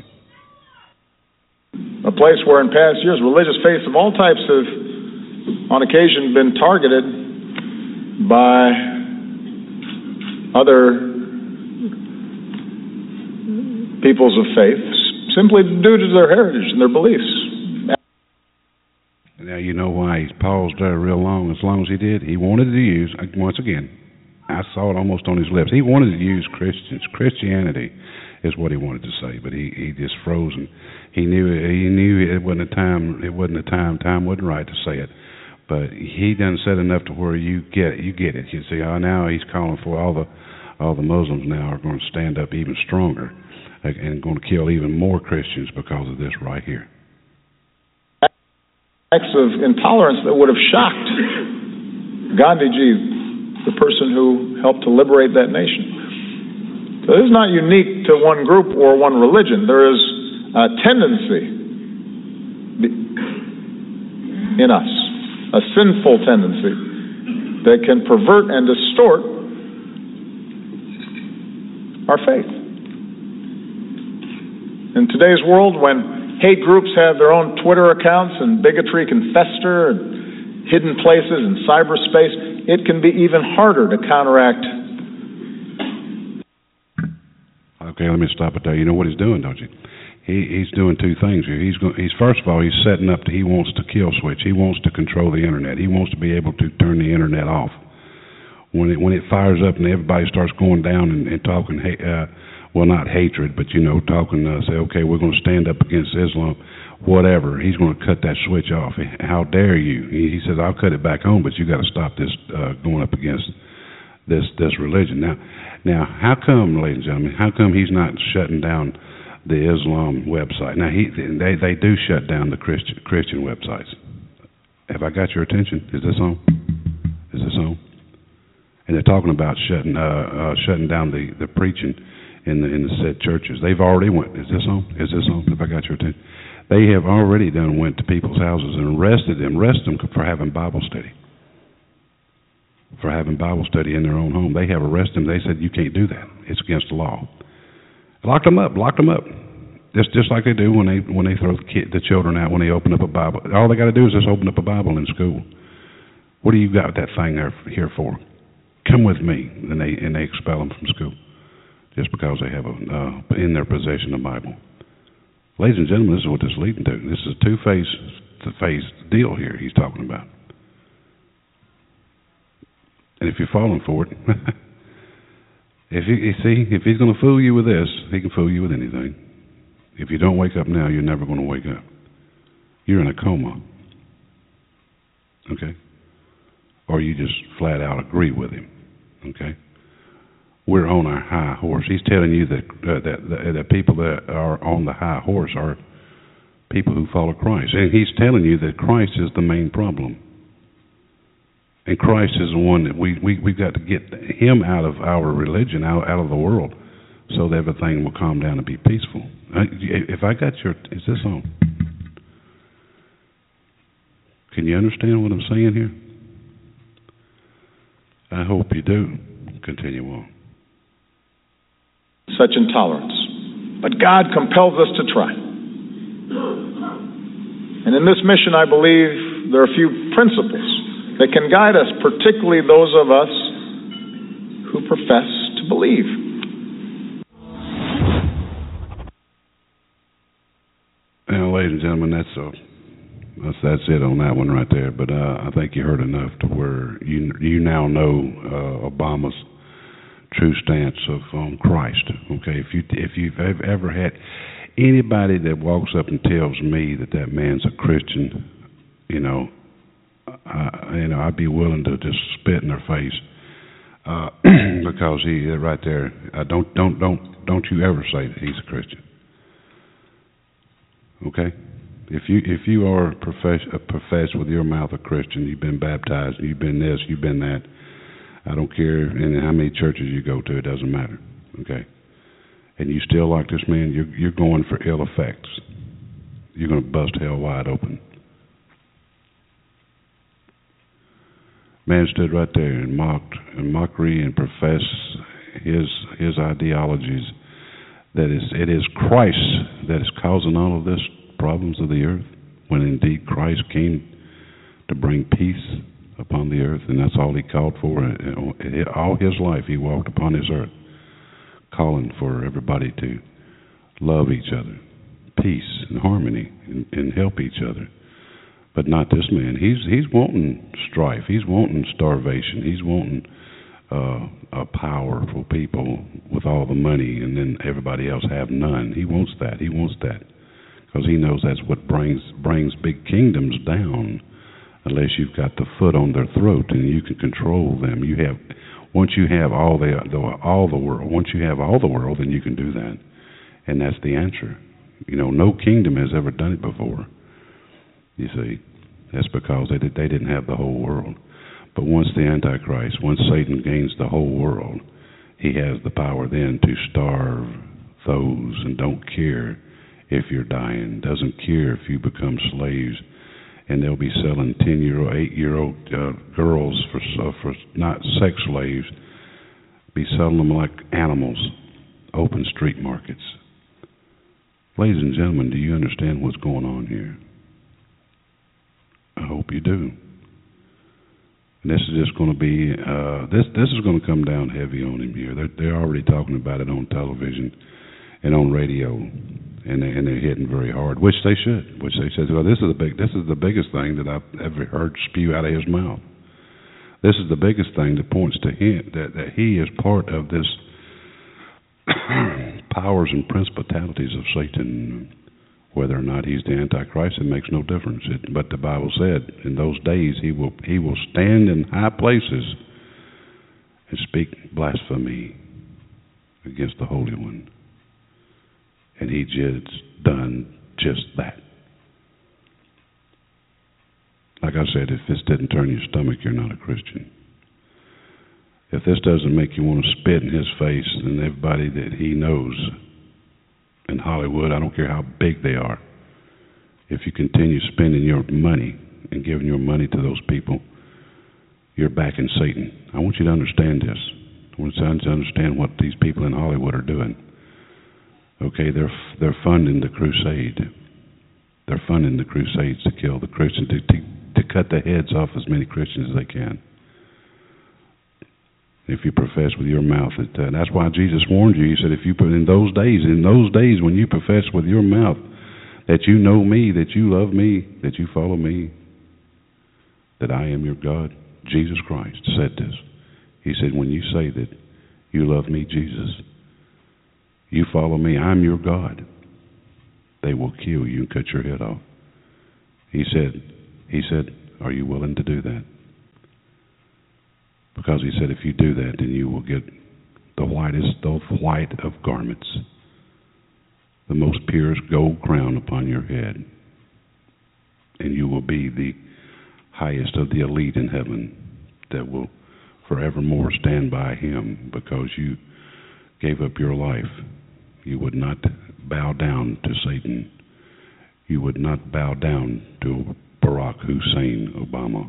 A place where in past years religious faiths of all types have, on occasion, been targeted by other peoples of faith simply due to their heritage and their beliefs. Now you know why he paused there real long, as long as he did. He wanted to use, once again, I saw it almost on his lips. He wanted to use Christians. Christianity is what he wanted to say, but he just froze. And he knew it wasn't a time. It wasn't a time. Time wasn't right to say it. But he done said enough to where you get it. You get it. You see, now he's calling for all the Muslims now are going to stand up even stronger and going to kill even more Christians because of this right here. Acts of intolerance that would have shocked Gandhiji the person who helped to liberate that nation. So this is not unique to one group or one religion. There is a tendency in us, a sinful tendency that can pervert and distort our faith. In today's world, when hate groups have their own Twitter accounts and bigotry can fester in hidden places in cyberspace, it can be even harder to counteract. Okay, let me stop it there. You know what he's doing, don't you? He's doing two things here. He's first of all, he's setting up. He wants to kill switch. He wants to control the internet. He wants to be able to turn the internet off when it fires up and everybody starts going down and talking. Well, not hatred, but talking. Say, okay, we're going to stand up against Islam, whatever. He's going to cut that switch off. How dare you? He says, I'll cut it back on, but you got to stop this going up against this religion. Now, how come, ladies and gentlemen? How come he's not shutting down the Islam website? Now, they do shut down the Christian websites. Have I got your attention? Is this on? Is this on? And they're talking about shutting down the preaching in the said churches. They've already went. Is this on? Is this on? Have I got your attention? They have already went to people's houses and arrested them for having Bible study. For having Bible study in their own home. They have arrested them. They said, you can't do that. It's against the law. Locked them up. Just like they do when they throw the children out when they open up a Bible. All they got to do is just open up a Bible in school. What do you got that thing here for? Come with me, and they expel them from school just because they have in their possession a Bible. Ladies and gentlemen, this is what this is leading to. This is a two-faced deal here he's talking about. And if you're falling for it, if he's going to fool you with this, he can fool you with anything. If you don't wake up now, you're never going to wake up. You're in a coma. Okay? Or you just flat out agree with him. Okay? We're on our high horse. He's telling you that people that are on the high horse are people who follow Christ. And he's telling you that Christ is the main problem. And Christ is the one that we've got to get him out of our religion, out of the world, so that everything will calm down and be peaceful. If I got is this on? Can you understand what I'm saying here? I hope you do. Continue on. Such intolerance. But God compels us to try. And in this mission, I believe there are a few principles that can guide us, particularly those of us who profess to believe. Now, ladies and gentlemen, that's it on that one right there. But I think you heard enough to where you now know Obama's true stance on Christ. Okay, if you've ever had anybody that walks up and tells me that man's a Christian, I'd be willing to just spit in their face because he right there. Don't you ever say that he's a Christian. Okay, if you are profess with your mouth a Christian, you've been baptized, you've been this, you've been that. I don't care in how many churches you go to; it doesn't matter. Okay, and you still like this man, you're going for ill effects. You're going to bust hell wide open. Man stood right there and mocked and mockery and professed his ideologies. That it is Christ that is causing all of this problems of the earth, when indeed Christ came to bring peace upon the earth, and that's all he called for. All his life he walked upon this earth, calling for everybody to love each other, peace and harmony, and help each other. But not this man. He's wanting strife. He's wanting starvation. He's wanting a powerful people with all the money, and then everybody else have none. He wants that. He wants that because he knows that's what brings big kingdoms down. Unless you've got the foot on their throat and you can control them. Once you have all the world. Once you have all the world, then you can do that, and that's the answer. No kingdom has ever done it before. You see, that's because they didn't have the whole world. But once the Antichrist, once Satan gains the whole world, he has the power then to starve those and don't care if you're dying, doesn't care if you become slaves, and they'll be selling 10-year-old, 8-year-old girls for not sex slaves, be selling them like animals, open street markets. Ladies and gentlemen, do you understand what's going on here? I hope you do. And this is just going to be, this is going to come down heavy on him here. They're already talking about it on television and on radio, and they're hitting very hard, which they should. Which they said, well, this is the biggest thing that I've ever heard spew out of his mouth. This is the biggest thing that points to him that he is part of this powers and principalities of Satan. Whether or not he's the Antichrist, it makes no difference. But the Bible said, in those days he will stand in high places and speak blasphemy against the Holy One. And he just done just that. Like I said, if this didn't turn your stomach, you're not a Christian. If this doesn't make you want to spit in his face and everybody that he knows in Hollywood, I don't care how big they are, if you continue spending your money and giving your money to those people, you're backing Satan. I want you to understand this. I want you to understand what these people in Hollywood are doing. Okay, they're funding the crusade. They're funding the crusades to kill the Christians, to cut the heads off as many Christians as they can. If you profess with your mouth, that's why Jesus warned you. He said, if you put in those days when you profess with your mouth that you know me, that you love me, that you follow me, that I am your God, Jesus Christ said this. He said, when you say that you love me, Jesus, you follow me, I'm your God, they will kill you and cut your head off. He said, are you willing to do that? Because he said, if you do that, then you will get the white of garments, the most purest gold crown upon your head, and you will be the highest of the elite in heaven that will forevermore stand by him because you gave up your life. You would not bow down to Satan. You would not bow down to Barack Hussein Obama.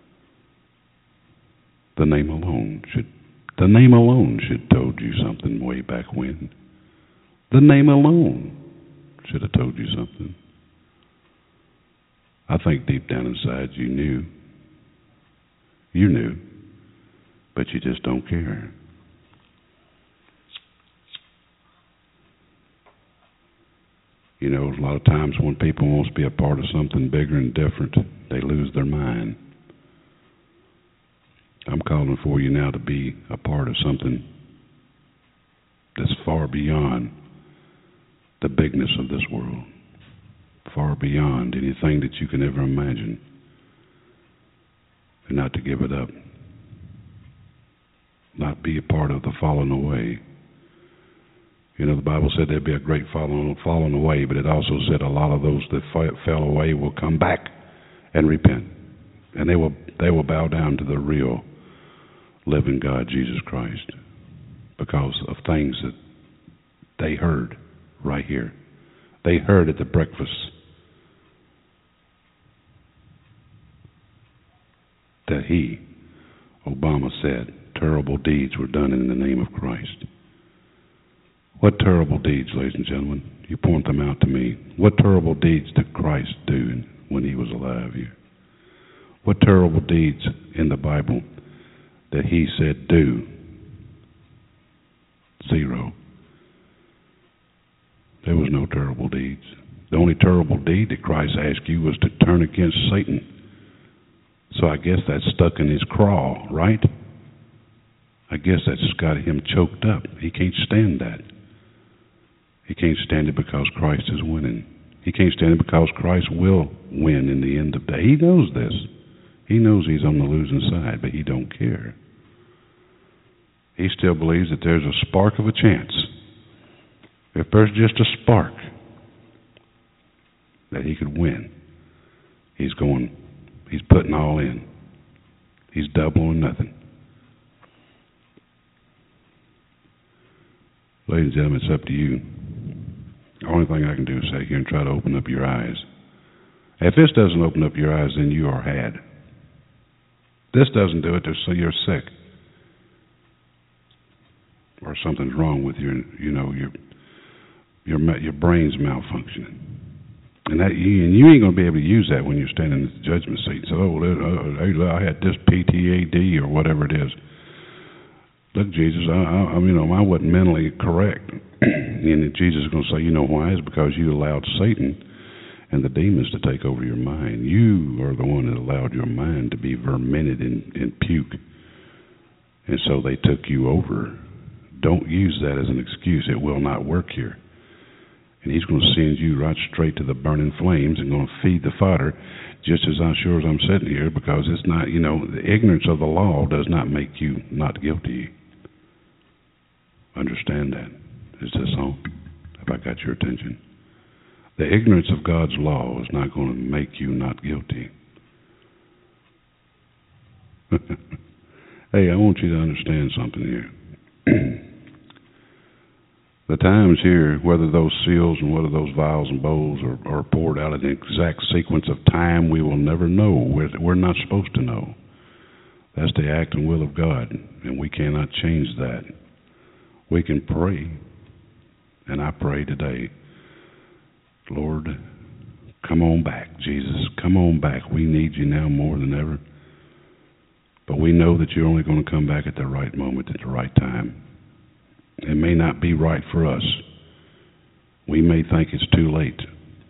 The name alone should have told you something way back when. The name alone should have told you something. I think deep down inside you knew. You knew, but you just don't care. You know, a lot of times when people want to be a part of something bigger and different, they lose their mind. I'm calling for you now to be a part of something that's far beyond the bigness of this world, far beyond anything that you can ever imagine, and not to give it up, not be a part of the falling away. You know, the Bible said there'd be a great falling away, but it also said a lot of those that fell away will come back and repent, and they will bow down to the real living God, Jesus Christ, because of things that they heard right here. They heard at the breakfast that Obama said, terrible deeds were done in the name of Christ. What terrible deeds, ladies and gentlemen? You point them out to me. What terrible deeds did Christ do when he was alive here? What terrible deeds in the Bible that he said do? Zero. There was no terrible deeds. The only terrible deed that Christ asked you was to turn against Satan. So I guess that's stuck in his craw, right? I guess that's got him choked up. He can't stand that. He can't stand it because Christ is winning. He can't stand it because Christ will win in the end of the day. He knows this. He knows he's on the losing side, but he don't care. He still believes that there's a spark of a chance. If there's just a spark that he could win, he's putting all in. He's double or nothing. Ladies and gentlemen, it's up to you. The only thing I can do is sit here and try to open up your eyes. If this doesn't open up your eyes, then you are had. This doesn't do it, so you're sick. Or something's wrong with your brain's malfunctioning. And you ain't going to be able to use that when you're standing in the judgment seat. So, I had this PTAD or whatever it is. Look, Jesus, I wasn't mentally correct. And Jesus is going to say, you know why? It's because you allowed Satan and the demons to take over your mind. You are the one that allowed your mind to be verminted in puke. And so they took you over. Don't use that as an excuse. It will not work here. And he's going to send you right straight to the burning flames and going to feed the fodder just as sure as I'm sitting here, because it's not, the ignorance of the law does not make you not guilty. Understand that. Is this on? Have I got your attention? The ignorance of God's law is not going to make you not guilty. Hey, I want you to understand something here. The times here, whether those seals and whether those vials and bowls are poured out in the exact sequence of time, we will never know. We're not supposed to know. That's the act and will of God, and we cannot change that. We can pray, and I pray today, Lord, come on back. Jesus, come on back. We need you now more than ever. But we know that you're only going to come back at the right moment, at the right time. It may not be right for us. We may think it's too late.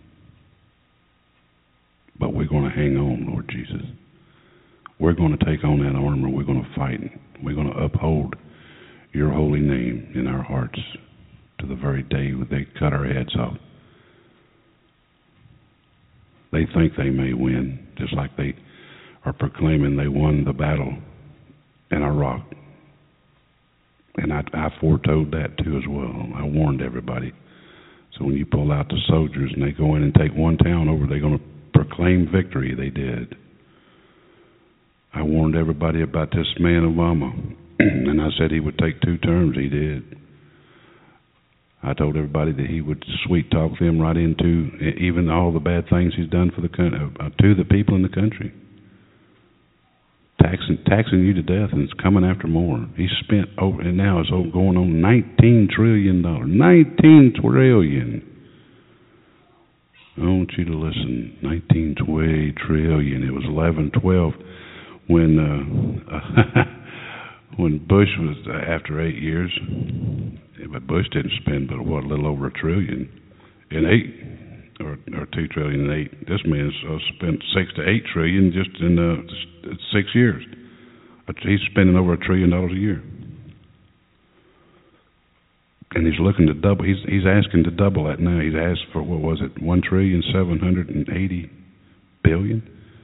But we're going to hang on, Lord Jesus. We're going to take on that armor. We're going to fight. We're going to uphold your holy name in our hearts to the very day when they cut our heads off. They think they may win, just like they are proclaiming they won the battle in Iraq. And I foretold that too as well. I warned everybody. So when you pull out the soldiers and they go in and take one town over, they're going to proclaim victory. They did. I warned everybody about this man Obama. And I said he would take 2 terms. He did. I told everybody that he would sweet talk them right into even all the bad things he's done for the country, to the people in the country. Taxing you to death, and it's coming after more. He's spent over, and now it's going on $19 trillion. $19 trillion. I want you to listen. 19 trillion. It was 11, 12 when Bush was after 8 years. But Bush didn't spend but a little over $1 trillion in 8 or 2 trillion in 8. This man's spent 6 to 8 trillion just in 6 years. He's spending over $1 trillion a year, and he's looking to double. He's asking to double that now. He's asked for what was it, $1,780 billion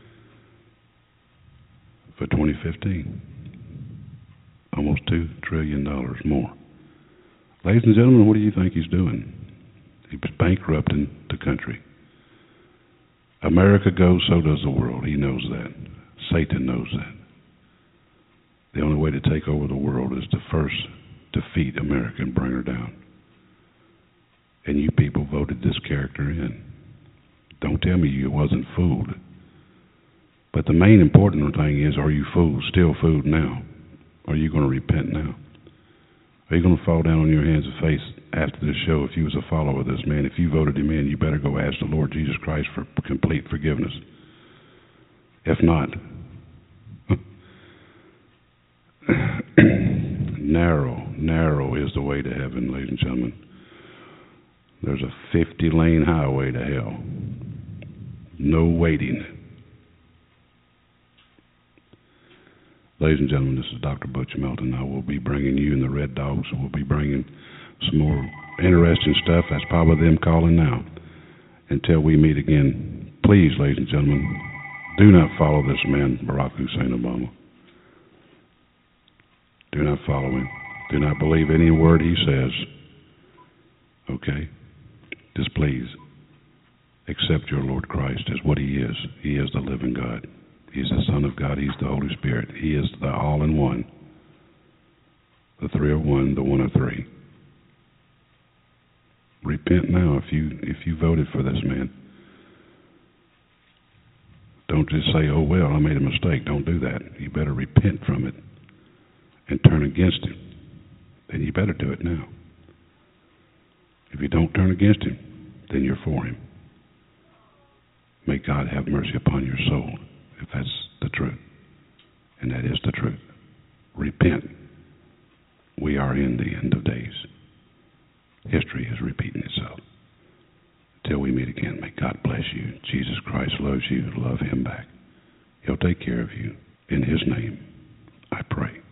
for 2015. Almost $2 trillion more. Ladies and gentlemen, what do you think he's doing? He's bankrupting the country. America goes, so does the world. He knows that. Satan knows that. The only way to take over the world is to first defeat America and bring her down. And you people voted this character in. Don't tell me you wasn't fooled. But the main important thing is, are you fooled, still fooled now? Are you going to repent now? Are you going to fall down on your hands and face after this show if you was a follower of this man? If you voted him in, you better go ask the Lord Jesus Christ for complete forgiveness. If not, narrow is the way to heaven, ladies and gentlemen. There's a 50-lane highway to hell. No waiting. Ladies and gentlemen, this is Dr. Butch Melton. I will be bringing you and the Red Dogs. We'll be bringing some more interesting stuff. That's probably them calling now. Until we meet again, please, ladies and gentlemen, do not follow this man, Barack Hussein Obama. Do not follow him. Do not believe any word he says. Okay? Just please accept your Lord Christ as what he is. He is the living God. He's the Son of God. He's the Holy Spirit. He is the all-in-one, the 301, the 103. Repent now if you voted for this man. Don't just say, oh, well, I made a mistake. Don't do that. You better repent from it and turn against him. Then you better do it now. If you don't turn against him, then you're for him. May God have mercy upon your soul, if that's the truth. And that is the truth. Repent. We are in the end of days. History is repeating itself. Until we meet again, may God bless you. Jesus Christ loves you. Love him back. He'll take care of you. In his name, I pray.